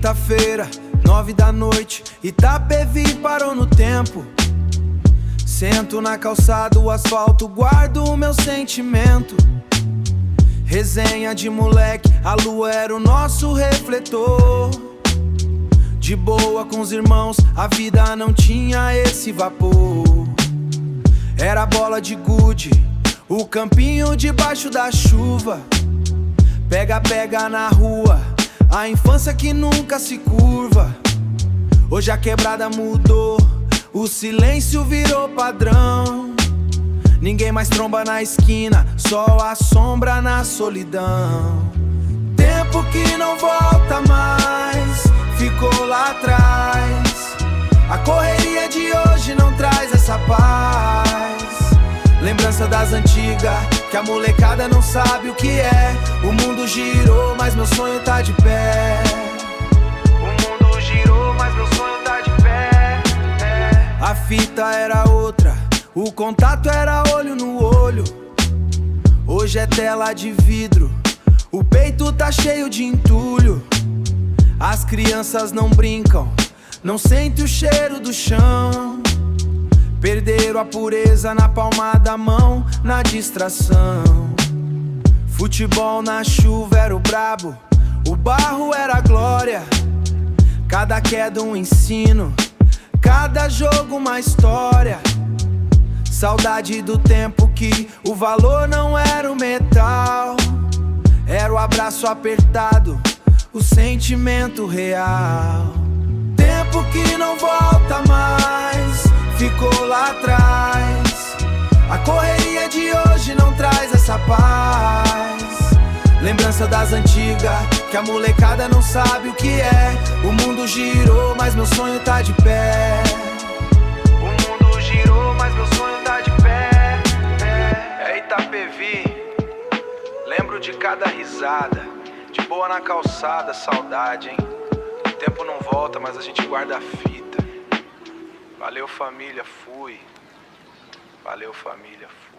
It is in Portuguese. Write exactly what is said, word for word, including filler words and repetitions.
Quinta-feira, nove da noite, Itapevi parou no tempo. Sento na calçada, o asfalto, guardo o meu sentimento. Resenha de moleque, a lua era o nosso refletor. De boa com os irmãos, a vida não tinha esse vapor. Era bola de gude, o campinho debaixo da chuva. Pega, pega na rua, a infância que nunca se curva. Hoje a quebrada mudou, o silêncio virou padrão. Ninguém mais tromba na esquina, só a sombra na solidão. Tempo que não volta mais, ficou lá atrás. A correria de hoje não traz essa paz. Lembrança das antigas, que a molecada não sabe o que é. O mundo girou, mas meu sonho tá de pé. O mundo girou, mas meu sonho tá de pé. É. A fita era outra, o contato era olho no olho. Hoje é tela de vidro, o peito tá cheio de entulho. As crianças não brincam, não sentem o cheiro do chão. Perderam a pureza na palma da mão, na distração. Futebol na chuva era o brabo, o barro era a glória. Cada queda um ensino, cada jogo uma história. Saudade do tempo que o valor não era o metal. Era o abraço apertado, o sentimento real. Tempo que não volta mais, ficou lá atrás. A correria de hoje não traz essa paz. Lembrança das antigas, que a molecada não sabe o que é. O mundo girou, mas meu sonho tá de pé. O mundo girou, mas meu sonho tá de pé. É Itapevi, lembro de cada risada. De boa na calçada, saudade, hein? O tempo não volta, mas a gente guarda a fita. Valeu família, fui. Valeu família, fui.